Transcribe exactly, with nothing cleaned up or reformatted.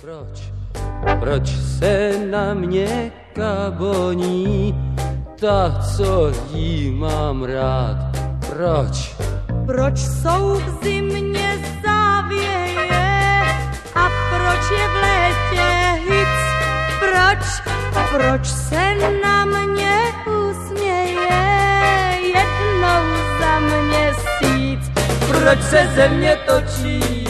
Proč, proč se na mě kaboní ta, co jí mám rád? Proč? Proč jsou v zimě závěje a proč je v létě hic? Proč, proč se na mě usměje jednou za měsíc? Proč se země točí